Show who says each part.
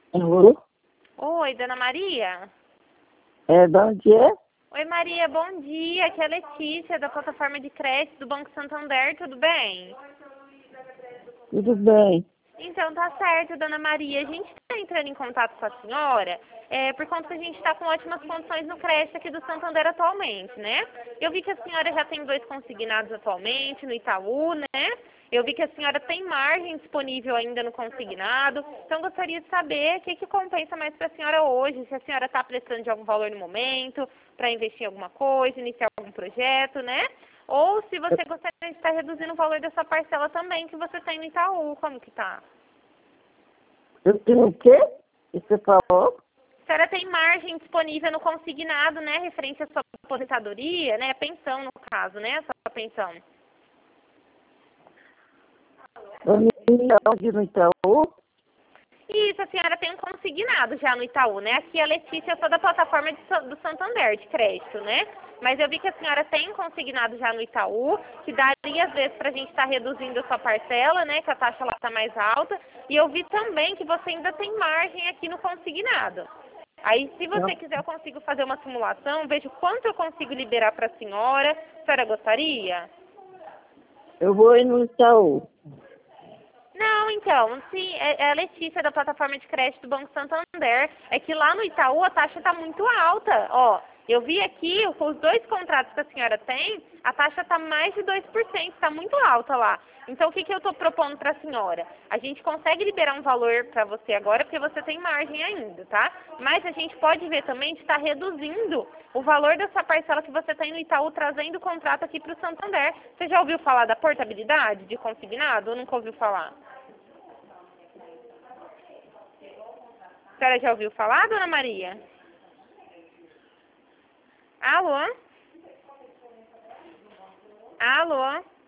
Speaker 1: Alô?
Speaker 2: Oi, Dona Maria?
Speaker 1: Bom dia.
Speaker 2: Oi, Maria, bom dia. Aqui é a Letícia, da plataforma de crédito do Banco Santander, tudo bem?
Speaker 1: Tudo bem?
Speaker 2: Então, tá certo, Dona Maria. A gente está entrando em contato com a senhora por conta que a gente está com ótimas condições no crédito aqui do Santander atualmente, né? Eu vi que a senhora já tem 2 consignados atualmente no Itaú, né? Eu vi que a senhora tem margem disponível ainda no consignado. Então, gostaria de saber o que compensa mais para a senhora hoje. Se a senhora está precisando de algum valor no momento, para investir em alguma coisa, iniciar algum projeto, né? Ou se você gostaria de estar reduzindo o valor dessa parcela também que você tem no Itaú, como que tá?
Speaker 1: Eu tenho o quê? Que você falou?
Speaker 2: A senhora tem margem disponível no consignado, né? Referente à sua aposentadoria, né? Pensão, no caso, né? A sua pensão.
Speaker 1: Onde no Itaú?
Speaker 2: Isso, a senhora tem um consignado já no Itaú, né? Aqui a Letícia, eu sou da plataforma do Santander, de crédito, né? Mas eu vi que a senhora tem um consignado já no Itaú, que daria às vezes para a gente estar reduzindo a sua parcela, né? Que a taxa lá está mais alta. E eu vi também que você ainda tem margem aqui no consignado. Aí, se você quiser, eu consigo fazer uma simulação, vejo quanto eu consigo liberar para a senhora. A senhora gostaria?
Speaker 1: Eu vou ir no Itaú.
Speaker 2: Não, então, sim, é a Letícia da plataforma de crédito do Banco Santander. É que lá no Itaú a taxa está muito alta. Ó, eu vi aqui, com os 2 contratos que a senhora tem, a taxa está mais de 2%, está muito alta lá. Então, o que eu estou propondo para a senhora? A gente consegue liberar um valor para você agora, porque você tem margem ainda, tá? Mas a gente pode ver também de estar reduzindo o valor dessa parcela que você tem no Itaú, trazendo o contrato aqui para o Santander. Você já ouviu falar da portabilidade de consignado ou nunca ouviu falar? A senhora já ouviu falar, Dona Maria? Alô? Alô?